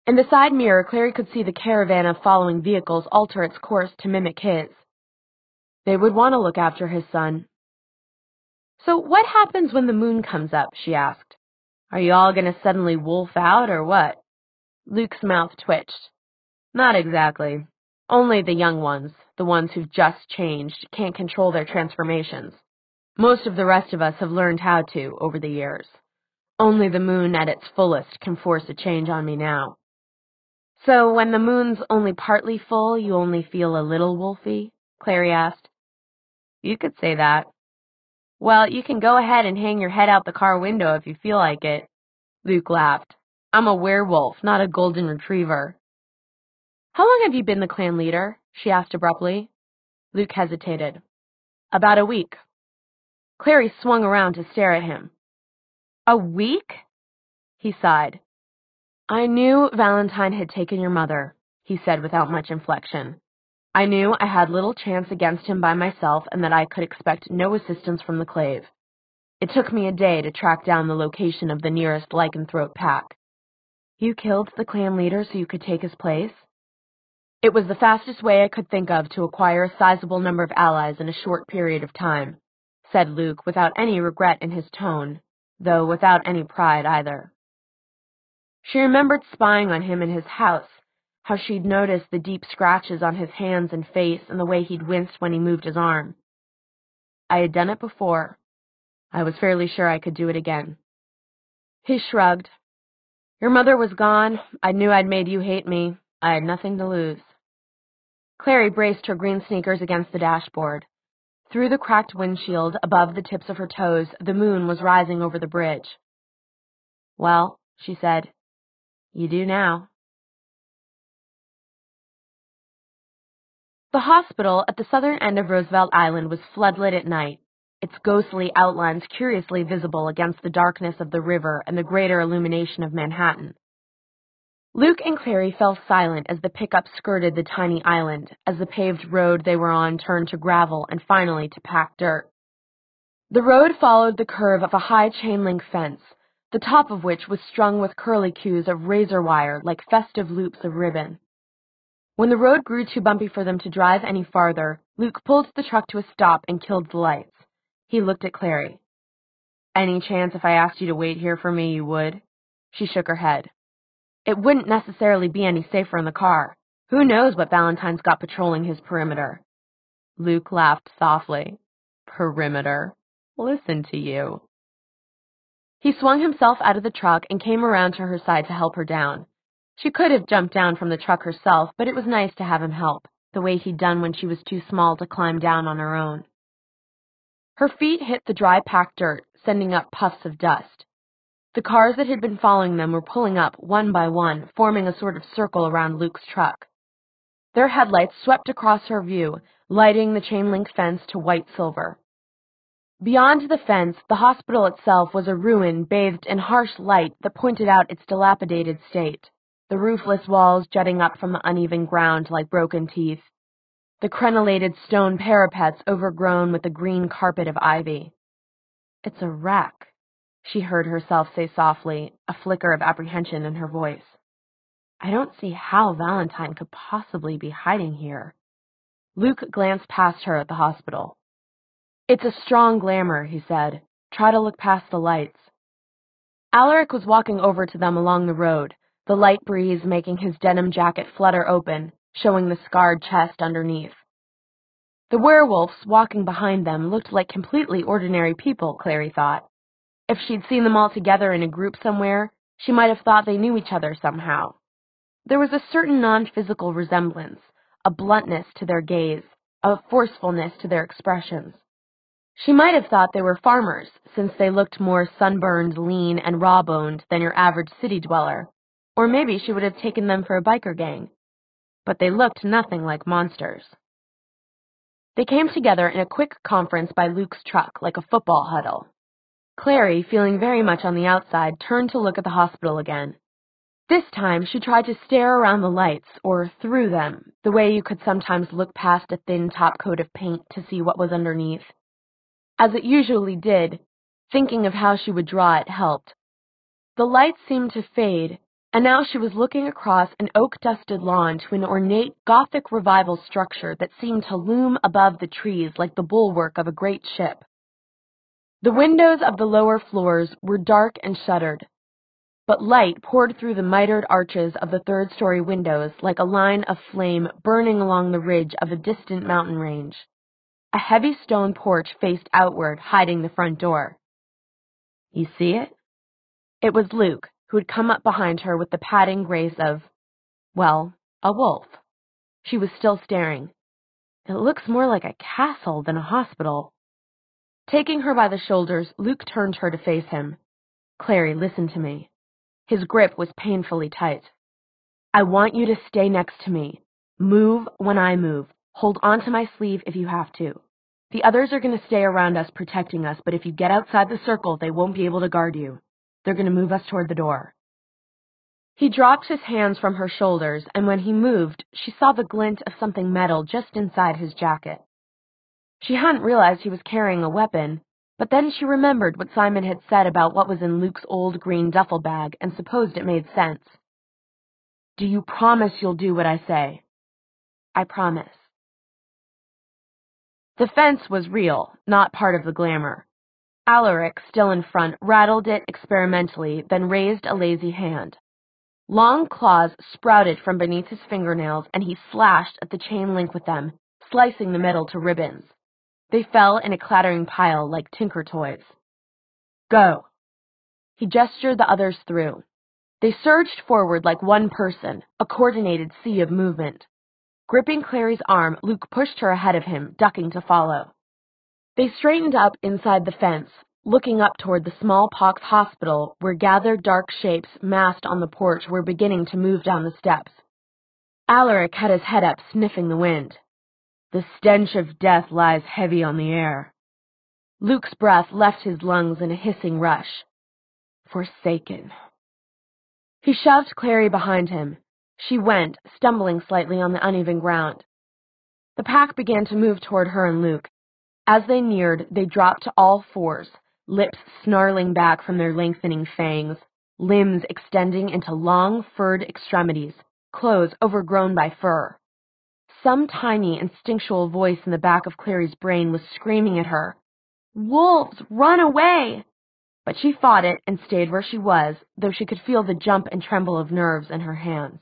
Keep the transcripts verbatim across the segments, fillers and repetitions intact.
In the side mirror, Clary could see the caravan of following vehicles alter its course to mimic his. They would want to look after his son. "So what happens when the moon comes up?" she asked. "Are you all going to suddenly wolf out, or what?" Luke's mouth twitched. "Not exactly. Only the young ones, the ones who've just changed, can't control their transformations. Most of the rest of us have learned how to over the years. Only the moon at its fullest can force a change on me now." "So when the moon's only partly full, you only feel a little wolfy?" Clary asked. "You could say that." "Well, you can go ahead and hang your head out the car window if you feel like it." Luke laughed. "I'm a werewolf, not a golden retriever." "How long have you been the clan leader?" she asked abruptly. Luke hesitated. "About a week." Clary swung around to stare at him. "A week?" He sighed. "I knew Valentine had taken your mother," he said without much inflection. "I knew I had little chance against him by myself and that I could expect no assistance from the Clave. It took me a day to track down the location of the nearest lycanthrope pack." "You killed the clan leader so you could take his place?" "It was the fastest way I could think of to acquire a sizable number of allies in a short period of time," said Luke without any regret in his tone, though without any pride either. She remembered spying on him in his house, how she'd noticed the deep scratches on his hands and face and the way he'd winced when he moved his arm. "I had done it before. I was fairly sure I could do it again." He shrugged. "Your mother was gone. I knew I'd made you hate me. I had nothing to lose." Clary braced her green sneakers against the dashboard. Through the cracked windshield, above the tips of her toes, the moon was rising over the bridge. "Well," she said, "you do now." The hospital at the southern end of Roosevelt Island was floodlit at night, its ghostly outlines curiously visible against the darkness of the river and the greater illumination of Manhattan. Luke and Clary fell silent as the pickup skirted the tiny island, as the paved road they were on turned to gravel and finally to packed dirt. The road followed the curve of a high chain-link fence, the top of which was strung with curlicues of razor wire like festive loops of ribbon. When the road grew too bumpy for them to drive any farther, Luke pulled the truck to a stop and killed the lights. He looked at Clary. "Any chance if I asked you to wait here for me, you would?" She shook her head. "It wouldn't necessarily be any safer in the car. Who knows what Valentine's got patrolling his perimeter?" Luke laughed softly. "Perimeter? Listen to you." He swung himself out of the truck and came around to her side to help her down. She could have jumped down from the truck herself, but it was nice to have him help, the way he'd done when she was too small to climb down on her own. Her feet hit the dry packed dirt, sending up puffs of dust. The cars that had been following them were pulling up, one by one, forming a sort of circle around Luke's truck. Their headlights swept across her view, lighting the chain-link fence to white silver. Beyond the fence, the hospital itself was a ruin bathed in harsh light that pointed out its dilapidated state, the roofless walls jutting up from the uneven ground like broken teeth, the crenellated stone parapets overgrown with a green carpet of ivy. "It's a wreck," she heard herself say softly, a flicker of apprehension in her voice. "I don't see how Valentine could possibly be hiding here." Luke glanced past her at the hospital. "It's a strong glamour," he said. "Try to look past the lights." Alaric was walking over to them along the road, the light breeze making his denim jacket flutter open, showing the scarred chest underneath. The werewolves walking behind them looked like completely ordinary people, Clary thought. If she'd seen them all together in a group somewhere, she might have thought they knew each other somehow. There was a certain non-physical resemblance, a bluntness to their gaze, a forcefulness to their expressions. She might have thought they were farmers, since they looked more sunburned, lean, and raw-boned than your average city dweller, or maybe she would have taken them for a biker gang. But they looked nothing like monsters. They came together in a quick conference by Luke's truck, like a football huddle. Clary, feeling very much on the outside, turned to look at the hospital again. This time she tried to stare around the lights, or through them, the way you could sometimes look past a thin top coat of paint to see what was underneath. As it usually did, thinking of how she would draw it helped. The lights seemed to fade, And now she was looking across an oak-dusted lawn to an ornate Gothic revival structure that seemed to loom above the trees like the bulwark of a great ship. The windows of the lower floors were dark and shuttered, but light poured through the mitered arches of the third-story windows like a line of flame burning along the ridge of a distant mountain range. A heavy stone porch faced outward, hiding the front door. "You see it?" It was Luke, who had come up behind her with the padding grace of, well, a wolf. She was still staring. "It looks more like a castle than a hospital." Taking her by the shoulders, Luke turned her to face him. "Clary, listen to me." His grip was painfully tight. "I want you to stay next to me. Move when I move. Hold on to my sleeve if you have to. The others are going to stay around us protecting us, but if you get outside the circle, they won't be able to guard you. They're going to move us toward the door." He dropped his hands from her shoulders, and when he moved, she saw the glint of something metal just inside his jacket. She hadn't realized he was carrying a weapon, but then she remembered what Simon had said about what was in Luke's old green duffel bag and supposed it made sense. "Do you promise you'll do what I say?" "I promise." The fence was real, not part of the glamour. Alaric, still in front, rattled it experimentally, then raised a lazy hand. Long claws sprouted from beneath his fingernails, and he slashed at the chain link with them, slicing the metal to ribbons. They fell in a clattering pile like tinker toys. "Go." He gestured the others through. They surged forward like one person, a coordinated sea of movement. Gripping Clary's arm, Luke pushed her ahead of him, ducking to follow. They straightened up inside the fence, looking up toward the smallpox hospital where gathered dark shapes massed on the porch were beginning to move down the steps. Alaric had his head up, sniffing the wind. "The stench of death lies heavy on the air." Luke's breath left his lungs in a hissing rush. "Forsaken." He shoved Clary behind him. She went, stumbling slightly on the uneven ground. The pack began to move toward her and Luke. As they neared, they dropped to all fours, lips snarling back from their lengthening fangs, limbs extending into long, furred extremities, clothes overgrown by fur. Some tiny, instinctual voice in the back of Clary's brain was screaming at her, "Wolves, run away!" But she fought it and stayed where she was, though she could feel the jump and tremble of nerves in her hands.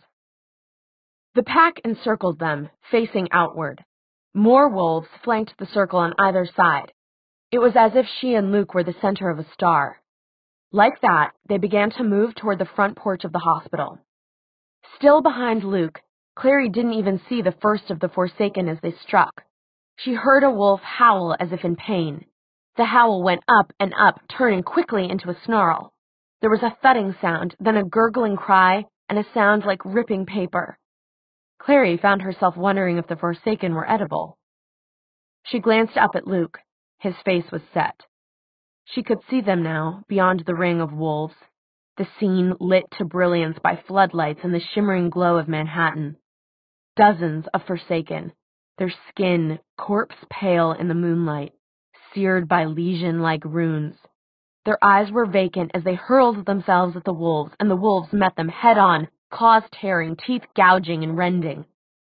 The pack encircled them, facing outward. More wolves flanked the circle on either side. It was as if she and Luke were the center of a star. Like that, they began to move toward the front porch of the hospital. Still behind Luke, Clary didn't even see the first of the Forsaken as they struck. She heard a wolf howl as if in pain. The howl went up and up, turning quickly into a snarl. There was a thudding sound, then a gurgling cry, and a sound like ripping paper. Clary found herself wondering if the Forsaken were edible. She glanced up at Luke. His face was set. She could see them now, beyond the ring of wolves, the scene lit to brilliance by floodlights and the shimmering glow of Manhattan. Dozens of Forsaken, their skin corpse-pale in the moonlight, seared by lesion-like runes. Their eyes were vacant as they hurled themselves at the wolves, and the wolves met them head-on, claws tearing, teeth gouging and rending.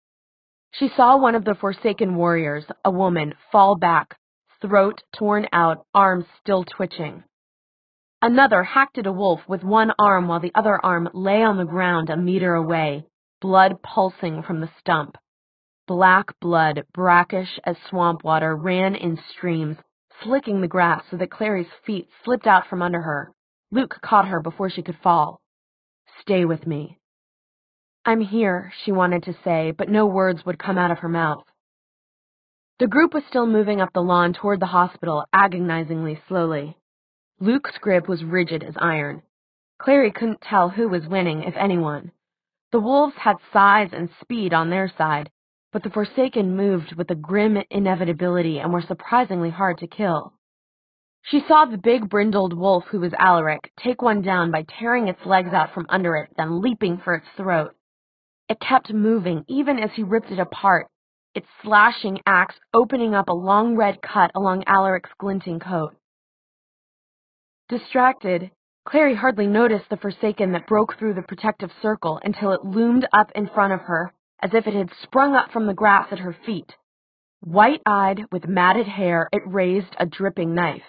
She saw one of the Forsaken warriors, a woman, fall back, throat torn out, arms still twitching. Another hacked at a wolf with one arm while the other arm lay on the ground a meter away, blood pulsing from the stump. Black blood, brackish as swamp water, ran in streams, slicking the grass so that Clary's feet slipped out from under her. Luke caught her before she could fall. "Stay with me." "I'm here," she wanted to say, but no words would come out of her mouth. The group was still moving up the lawn toward the hospital, agonizingly slowly. Luke's grip was rigid as iron. Clary couldn't tell who was winning, if anyone. The wolves had size and speed on their side, but the Forsaken moved with a grim inevitability and were surprisingly hard to kill. She saw the big brindled wolf who was Alaric take one down by tearing its legs out from under it, then leaping for its throat. It kept moving, even as he ripped it apart, its slashing axe opening up a long red cut along Alaric's glinting coat. Distracted, Clary hardly noticed the Forsaken that broke through the protective circle until it loomed up in front of her, as if it had sprung up from the grass at her feet. White-eyed, with matted hair, it raised a dripping knife.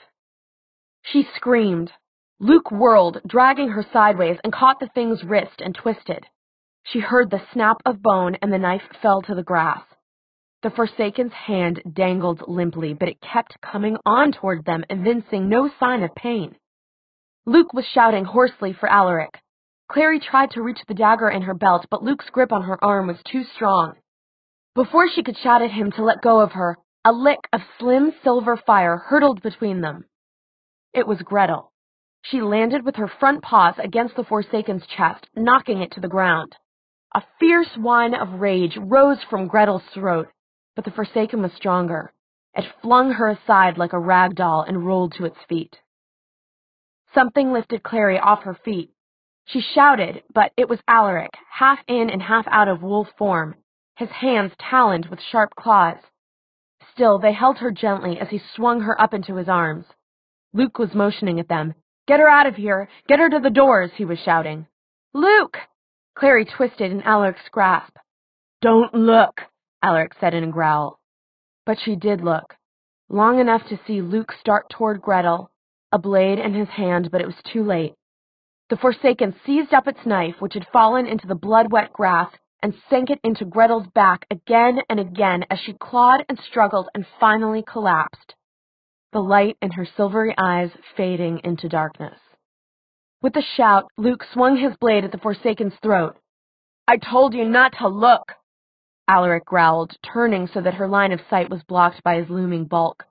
She screamed. Luke whirled, dragging her sideways, and caught the thing's wrist and twisted. She heard the snap of bone, and the knife fell to the grass. The Forsaken's hand dangled limply, but it kept coming on toward them, evincing no sign of pain. Luke was shouting hoarsely for Alaric. Clary tried to reach the dagger in her belt, but Luke's grip on her arm was too strong. Before she could shout at him to let go of her, a lick of slim silver fire hurtled between them. It was Gretel. She landed with her front paws against the Forsaken's chest, knocking it to the ground. A fierce whine of rage rose from Gretel's throat, but the Forsaken was stronger. It flung her aside like a rag doll and rolled to its feet. Something lifted Clary off her feet. She shouted, but it was Alaric, half in and half out of wolf form, his hands taloned with sharp claws. Still, they held her gently as he swung her up into his arms. Luke was motioning at them. "Get her out of here! Get her to the doors!" he was shouting. "Luke!" Clary twisted in Alaric's grasp. "Don't look," Alaric said in a growl. But she did look, long enough to see Luke start toward Gretel, a blade in his hand, but it was too late. The Forsaken seized up its knife, which had fallen into the blood-wet grass, and sank it into Gretel's back again and again as she clawed and struggled and finally collapsed, the light in her silvery eyes fading into darkness. With a shout, Luke swung his blade at the Forsaken's throat. "I told you not to look!" Alaric growled, turning so that her line of sight was blocked by his looming bulk.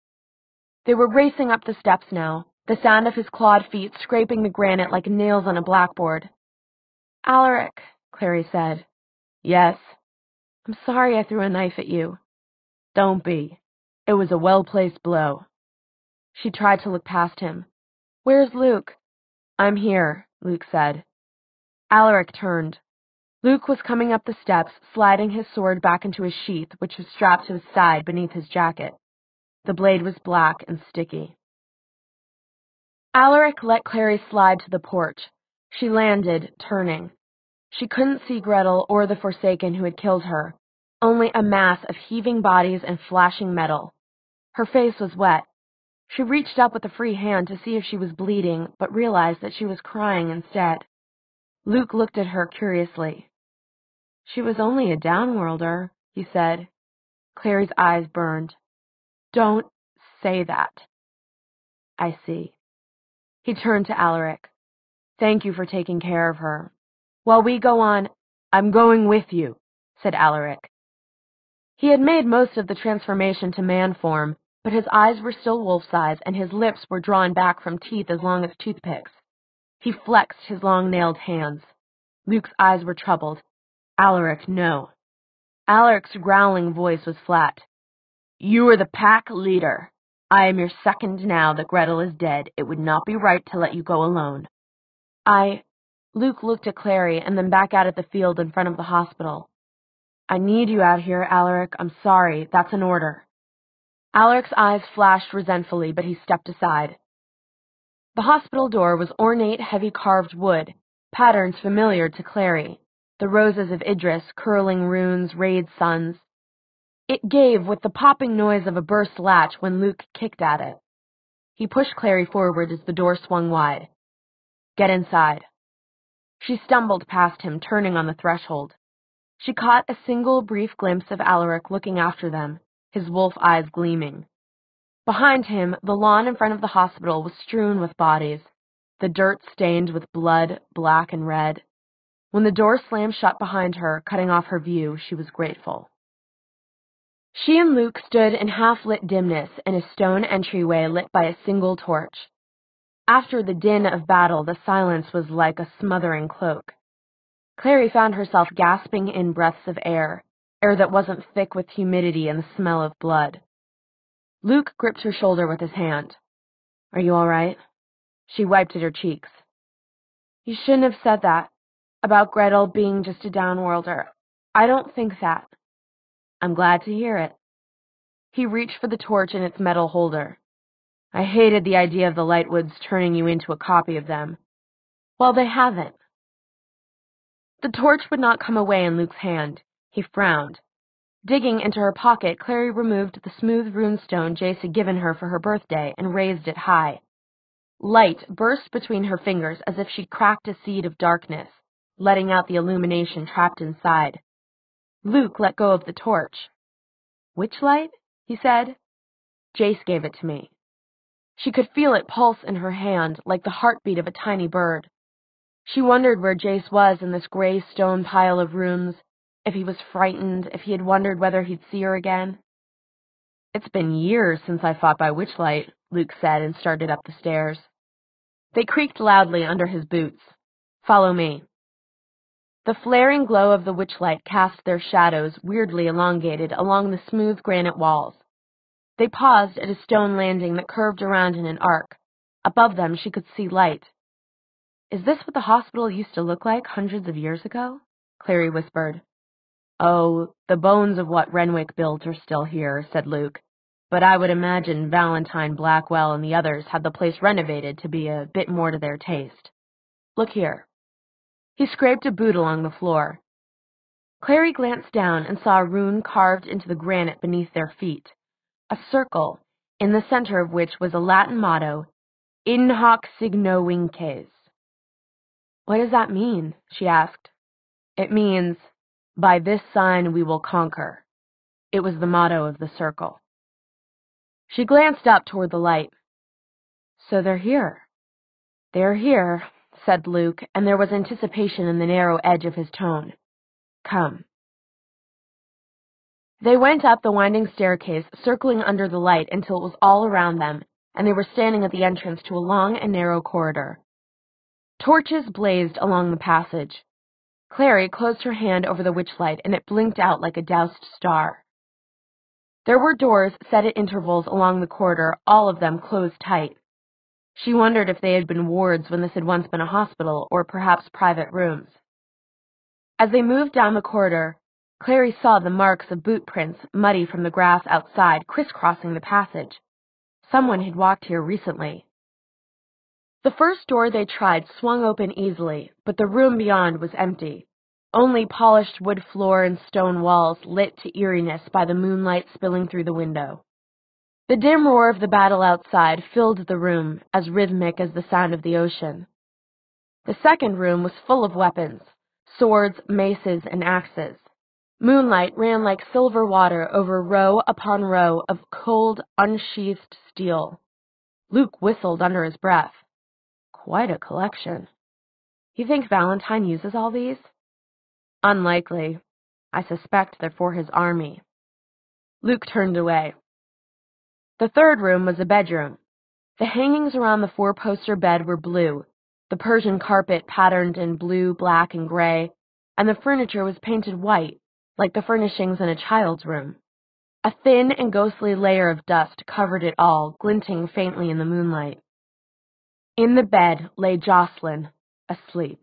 They were racing up the steps now, the sound of his clawed feet scraping the granite like nails on a blackboard. "Alaric," Clary said. "Yes." "I'm sorry I threw a knife at you." "Don't be. It was a well-placed blow." She tried to look past him. "Where's Luke?" "I'm here," Luke said. Alaric turned. Luke was coming up the steps, sliding his sword back into his sheath, which was strapped to his side beneath his jacket. The blade was black and sticky. Alaric let Clary slide to the porch. She landed, turning. She couldn't see Gretel or the Forsaken who had killed her, only a mass of heaving bodies and flashing metal. Her face was wet. She reached up with a free hand to see if she was bleeding, but realized that she was crying instead. Luke looked at her curiously. "She was only a downworlder," he said. Clary's eyes burned. "Don't say that." "I see." He turned to Alaric. "Thank you for taking care of her. While we go on—" "I'm going with you," said Alaric. He had made most of the transformation to man form, but his eyes were still wolf-size, and his lips were drawn back from teeth as long as toothpicks. He flexed his long-nailed hands. Luke's eyes were troubled. Alaric, no. Alaric's growling voice was flat. "You are the pack leader. I am your second now that Gretel is dead. It would not be right to let you go alone." I... Luke looked at Clary and then back out at the field in front of the hospital. "I need you out here, Alaric. I'm sorry. That's an order." Alaric's eyes flashed resentfully, but he stepped aside. The hospital door was ornate, heavy carved wood, patterns familiar to Clary, the roses of Idris, curling runes, rayed suns. It gave with the popping noise of a burst latch when Luke kicked at it. He pushed Clary forward as the door swung wide. "Get inside." She stumbled past him, turning on the threshold. She caught a single brief glimpse of Alaric looking after them, his wolf eyes gleaming. Behind him, the lawn in front of the hospital was strewn with bodies, the dirt stained with blood, black and red. When the door slammed shut behind her, cutting off her view, she was grateful. She and Luke stood in half-lit dimness in a stone entryway lit by a single torch. After the din of battle, the silence was like a smothering cloak. Clary found herself gasping in breaths of air, air that wasn't thick with humidity and the smell of blood. Luke gripped her shoulder with his hand. "Are you all right?" She wiped at her cheeks. "You shouldn't have said that, about Gretel being just a downworlder. I don't think that." "I'm glad to hear it." He reached for the torch in its metal holder. I hated the idea of the Lightwoods turning you into a copy of them. Well, they haven't. The torch would not come away in Luke's hand. He frowned. Digging into her pocket, Clary removed the smooth runestone Jace had given her for her birthday and raised it high. Light burst between her fingers as if she'd cracked a seed of darkness, letting out the illumination trapped inside. Luke let go of the torch. "Which light?" he said. "Jace gave it to me." She could feel it pulse in her hand like the heartbeat of a tiny bird. She wondered where Jace was in this gray stone pile of rooms, if he was frightened, if he had wondered whether he'd see her again. "It's been years since I fought by witchlight," Luke said and started up the stairs. They creaked loudly under his boots. "Follow me." The flaring glow of the witchlight cast their shadows, weirdly elongated, along the smooth granite walls. They paused at a stone landing that curved around in an arc. Above them she could see light. "Is this what the hospital used to look like hundreds of years ago?" Clary whispered. "Oh, the bones of what Renwick built are still here," said Luke. "But I would imagine Valentine, Blackwell, and the others had the place renovated to be a bit more to their taste. Look here." He scraped a boot along the floor. Clary glanced down and saw a rune carved into the granite beneath their feet. A circle, in the center of which was a Latin motto, In hoc signo vinces. "What does that mean?" she asked. "It means, by this sign we will conquer." It was the motto of the circle. She glanced up toward the light. "So they're here." "They're here," said Luke, and there was anticipation in the narrow edge of his tone. "Come." They went up the winding staircase, circling under the light until it was all around them, and they were standing at the entrance to a long and narrow corridor. Torches blazed along the passage. Clary closed her hand over the witchlight, and it blinked out like a doused star. There were doors set at intervals along the corridor, all of them closed tight. She wondered if they had been wards when this had once been a hospital, or perhaps private rooms. As they moved down the corridor, Clary saw the marks of boot prints, muddy from the grass outside, crisscrossing the passage. Someone had walked here recently. The first door they tried swung open easily, but the room beyond was empty. Only polished wood floor and stone walls lit to eeriness by the moonlight spilling through the window. The dim roar of the battle outside filled the room, as rhythmic as the sound of the ocean. The second room was full of weapons, swords, maces, and axes. Moonlight ran like silver water over row upon row of cold, unsheathed steel. Luke whistled under his breath. Quite a collection. You think Valentine uses all these? Unlikely. I suspect they're for his army. Luke turned away. The third room was a bedroom. The hangings around the four-poster bed were blue, the Persian carpet patterned in blue, black, and gray, and the furniture was painted white, like the furnishings in a child's room. A thin and ghostly layer of dust covered it all, glinting faintly in the moonlight. In the bed lay Jocelyn, asleep.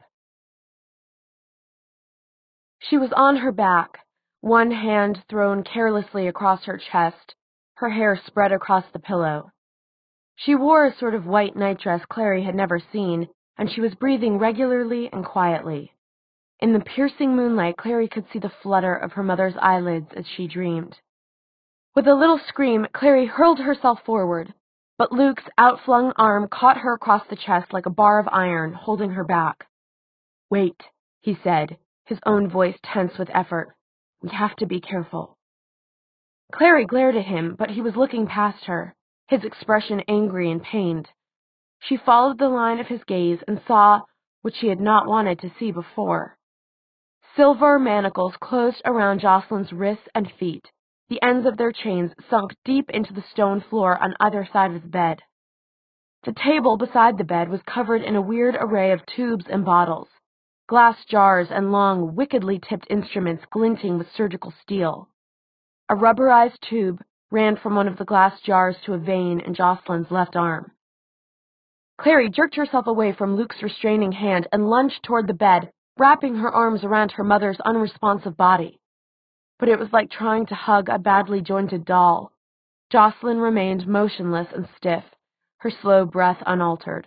She was on her back, one hand thrown carelessly across her chest, her hair spread across the pillow. She wore a sort of white nightdress Clary had never seen, and she was breathing regularly and quietly. In the piercing moonlight, Clary could see the flutter of her mother's eyelids as she dreamed. With a little scream, Clary hurled herself forward, but Luke's outflung arm caught her across the chest like a bar of iron, holding her back. "Wait," he said, his own voice tense with effort. "We have to be careful." Clary glared at him, but he was looking past her, his expression angry and pained. She followed the line of his gaze and saw what she had not wanted to see before. Silver manacles closed around Jocelyn's wrists and feet, the ends of their chains sunk deep into the stone floor on either side of the bed. The table beside the bed was covered in a weird array of tubes and bottles, glass jars and long, wickedly tipped instruments glinting with surgical steel. A rubberized tube ran from one of the glass jars to a vein in Jocelyn's left arm. Clary jerked herself away from Luke's restraining hand and lunged toward the bed, wrapping her arms around her mother's unresponsive body. But it was like trying to hug a badly jointed doll. Jocelyn remained motionless and stiff, her slow breath unaltered.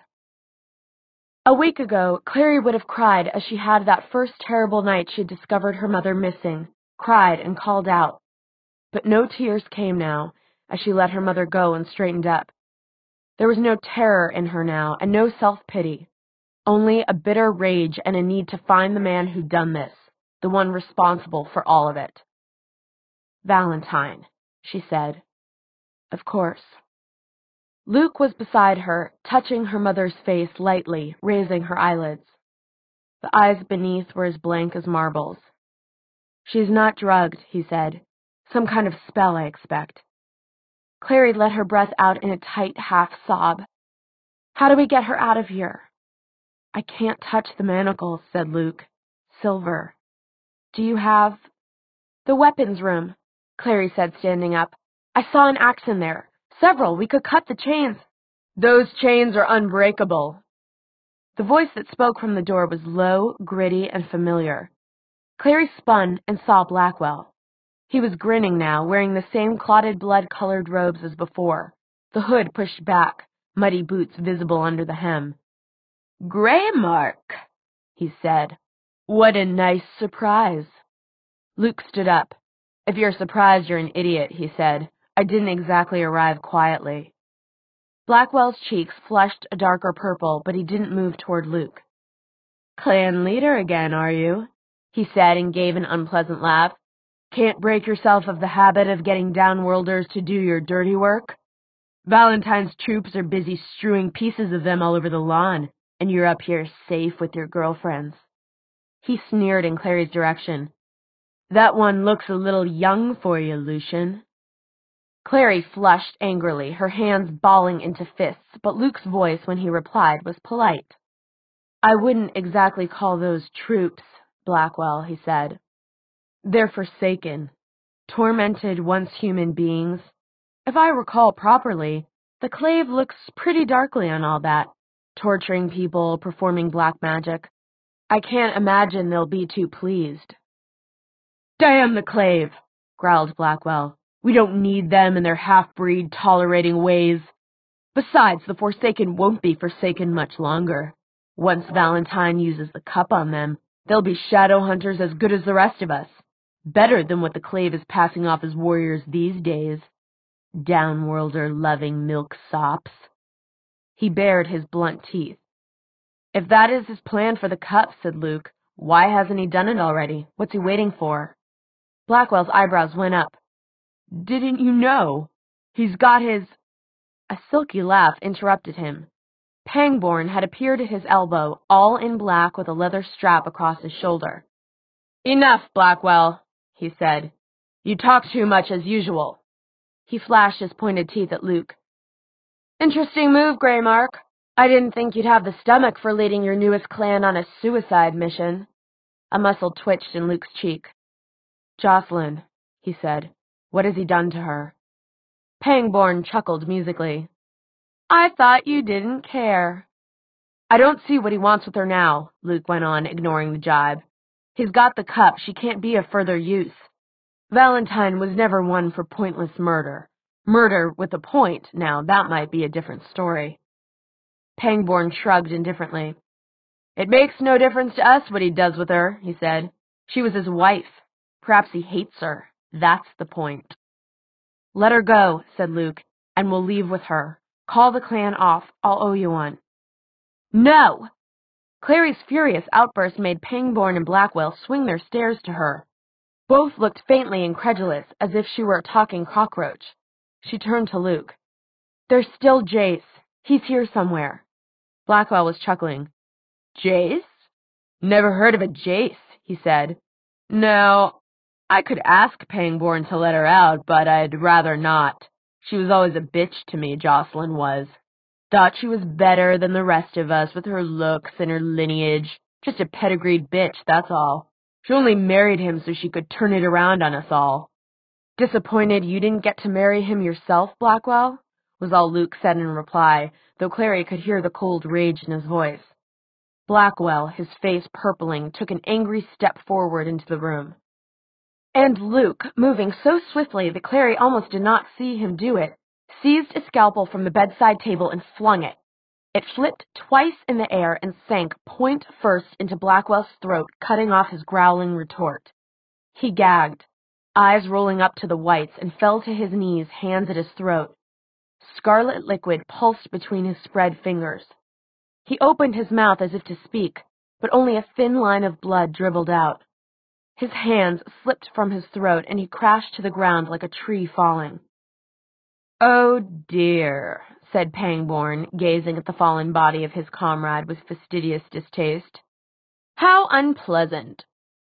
A week ago, Clary would have cried as she had that first terrible night she had discovered her mother missing, cried and called out. But no tears came now, as she let her mother go and straightened up. There was no terror in her now, and no self-pity, only a bitter rage and a need to find the man who'd done this, the one responsible for all of it. Valentine, she said. Of course. Luke was beside her, touching her mother's face lightly, raising her eyelids. The eyes beneath were as blank as marbles. She's not drugged, he said. Some kind of spell, I expect. Clary let her breath out in a tight half-sob. How do we get her out of here? I can't touch the manacles, said Luke. Silver. Do you have... The weapons room, Clary said, standing up. I saw an axe in there. Several. We could cut the chains. Those chains are unbreakable. The voice that spoke from the door was low, gritty, and familiar. Clary spun and saw Blackwell. He was grinning now, wearing the same clotted blood-colored robes as before, the hood pushed back, muddy boots visible under the hem. Greymark, he said. What a nice surprise. Luke stood up. If you're surprised, you're an idiot, he said. I didn't exactly arrive quietly. Blackwell's cheeks flushed a darker purple, but he didn't move toward Luke. Clan leader again, are you? He said and gave an unpleasant laugh. Can't break yourself of the habit of getting downworlders to do your dirty work? Valentine's troops are busy strewing pieces of them all over the lawn, and you're up here safe with your girlfriends. He sneered in Clary's direction. That one looks a little young for you, Lucian. Clary flushed angrily, her hands balling into fists, but Luke's voice when he replied was polite. I wouldn't exactly call those troops, Blackwell, he said. They're forsaken, tormented once human beings. If I recall properly, the Clave looks pretty darkly on all that, torturing people, performing black magic. I can't imagine they'll be too pleased. Damn the Clave, growled Blackwell. We don't need them and their half-breed tolerating ways. Besides, the Forsaken won't be forsaken much longer. Once Valentine uses the cup on them, they'll be shadow hunters as good as the rest of us. Better than what the Clave is passing off as warriors these days. Downworlder-loving milksops. He bared his blunt teeth. If that is his plan for the cup, said Luke, why hasn't he done it already? What's he waiting for? Blackwell's eyebrows went up. Didn't you know? He's got his... A silky laugh interrupted him. Pangborn had appeared at his elbow, all in black with a leather strap across his shoulder. Enough, Blackwell, he said. You talk too much as usual. He flashed his pointed teeth at Luke. Interesting move, Greymark. I didn't think you'd have the stomach for leading your newest clan on a suicide mission. A muscle twitched in Luke's cheek. Jocelyn, he said. What has he done to her? Pangborn chuckled musically. I thought you didn't care. I don't see what he wants with her now, Luke went on, ignoring the jibe. He's got the cup. She can't be of further use. Valentine was never one for pointless murder. Murder with a point, now, that might be a different story. Pangborn shrugged indifferently. It makes no difference to us what he does with her, he said. She was his wife. Perhaps he hates her. That's the point. Let her go, said Luke, and we'll leave with her. Call the clan off. I'll owe you one. No! Clary's furious outburst made Pangborn and Blackwell swing their stares to her. Both looked faintly incredulous, as if she were a talking cockroach. She turned to Luke. There's still Jace. He's here somewhere. Blackwell was chuckling. Jace? Never heard of a Jace, he said. No, I could ask Pangborn to let her out, but I'd rather not. She was always a bitch to me, Jocelyn was. Thought she was better than the rest of us with her looks and her lineage. Just a pedigreed bitch, that's all. She only married him so she could turn it around on us all. Disappointed you didn't get to marry him yourself, Blackwell? Was all Luke said in reply, though Clary could hear the cold rage in his voice. Blackwell, his face purpling, took an angry step forward into the room. And Luke, moving so swiftly that Clary almost did not see him do it, seized a scalpel from the bedside table and flung it. It flipped twice in the air and sank point first into Blackwell's throat, cutting off his growling retort. He gagged, eyes rolling up to the whites, and fell to his knees, hands at his throat. Scarlet liquid pulsed between his spread fingers. He opened his mouth as if to speak, but only a thin line of blood dribbled out. His hands slipped from his throat, and he crashed to the ground like a tree falling. "Oh dear," said Pangborn, gazing at the fallen body of his comrade with fastidious distaste. "How unpleasant."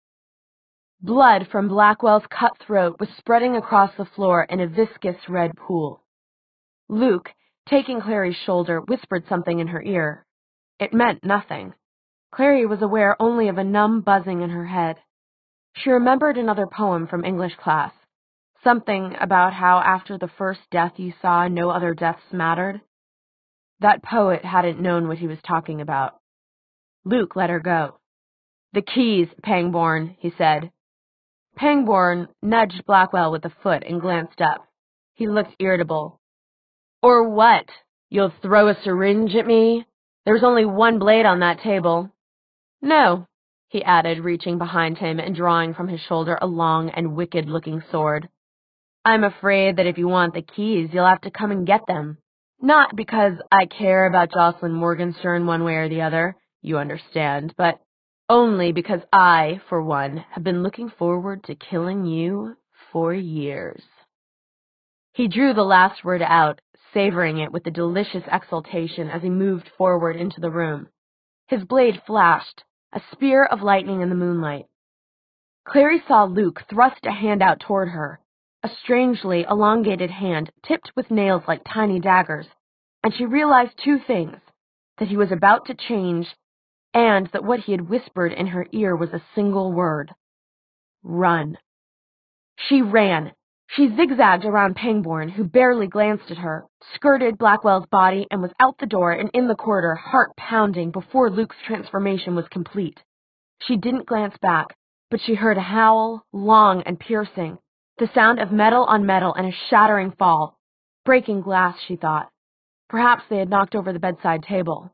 Blood from Blackwell's cut throat was spreading across the floor in a viscous red pool. Luke, taking Clary's shoulder, whispered something in her ear. It meant nothing. Clary was aware only of a numb buzzing in her head. She remembered another poem from English class, something about how after the first death you saw, no other deaths mattered. That poet hadn't known what he was talking about. Luke let her go. "The keys, Pangborn," he said. Pangborn nudged Blackwell with a foot and glanced up. He looked irritable. "Or what? You'll throw a syringe at me? There's only one blade on that table." "No," he added, reaching behind him and drawing from his shoulder a long and wicked-looking sword. "I'm afraid that if you want the keys, you'll have to come and get them. Not because I care about Jocelyn Morgenstern one way or the other, you understand, but only because I, for one, have been looking forward to killing you for years." He drew the last word out, savoring it with a delicious exultation as he moved forward into the room. His blade flashed, a spear of lightning in the moonlight. Clary saw Luke thrust a hand out toward her, a strangely elongated hand tipped with nails like tiny daggers, and she realized two things, that he was about to change, and that what he had whispered in her ear was a single word: run. She ran. She zigzagged around Pangborn, who barely glanced at her, skirted Blackwell's body, and was out the door and in the corridor, heart pounding, before Luke's transformation was complete. She didn't glance back, but she heard a howl, long and piercing, the sound of metal on metal and a shattering fall. Breaking glass, she thought. Perhaps they had knocked over the bedside table.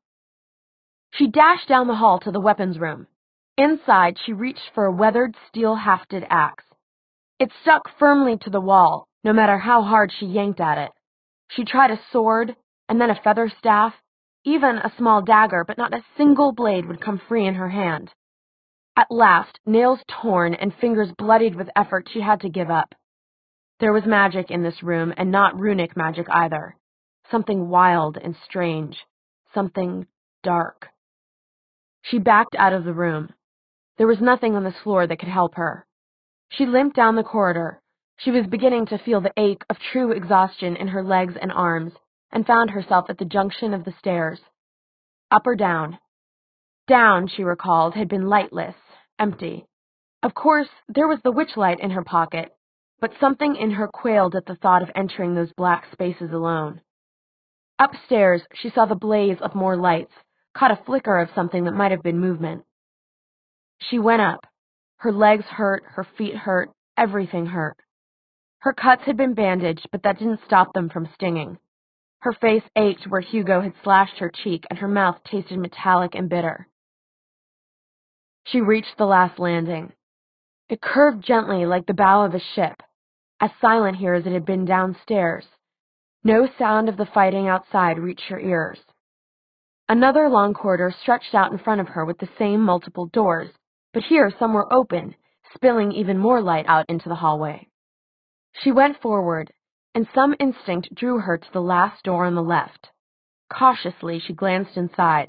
She dashed down the hall to the weapons room. Inside, she reached for a weathered, steel-hafted axe. It stuck firmly to the wall, no matter how hard she yanked at it. She tried a sword, and then a feather staff, even a small dagger, but not a single blade would come free in her hand. At last, nails torn and fingers bloodied with effort, she had to give up. There was magic in this room, and not runic magic either. Something wild and strange. Something dark. She backed out of the room. There was nothing on this floor that could help her. She limped down the corridor. She was beginning to feel the ache of true exhaustion in her legs and arms, and found herself at the junction of the stairs. Up or down? Down, she recalled, had been lightless, empty. Of course, there was the witchlight in her pocket, but something in her quailed at the thought of entering those black spaces alone. Upstairs, she saw the blaze of more lights, caught a flicker of something that might have been movement. She went up. Her legs hurt, her feet hurt, everything hurt. Her cuts had been bandaged, but that didn't stop them from stinging. Her face ached where Hugo had slashed her cheek, and her mouth tasted metallic and bitter. She reached the last landing. It curved gently like the bow of a ship, as silent here as it had been downstairs. No sound of the fighting outside reached her ears. Another long corridor stretched out in front of her with the same multiple doors, but here some were open, spilling even more light out into the hallway. She went forward, and some instinct drew her to the last door on the left. Cautiously, she glanced inside.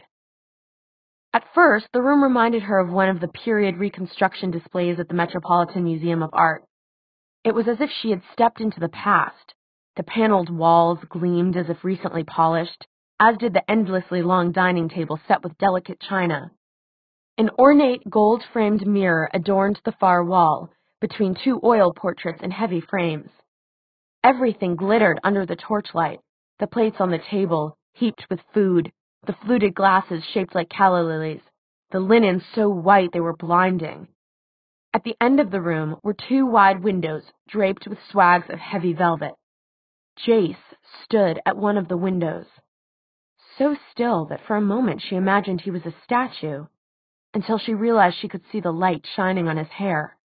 At first, the room reminded her of one of the period reconstruction displays at the Metropolitan Museum of Art. It was as if she had stepped into the past. The paneled walls gleamed as if recently polished, as did the endlessly long dining table set with delicate china. An ornate gold-framed mirror adorned the far wall, between two oil portraits in heavy frames. Everything glittered under the torchlight, the plates on the table, heaped with food, the fluted glasses shaped like calla lilies, the linen so white they were blinding. At the end of the room were two wide windows draped with swags of heavy velvet. Jace stood at one of the windows, so still that for a moment she imagined he was a statue, until she realized she could see the light shining on his hair.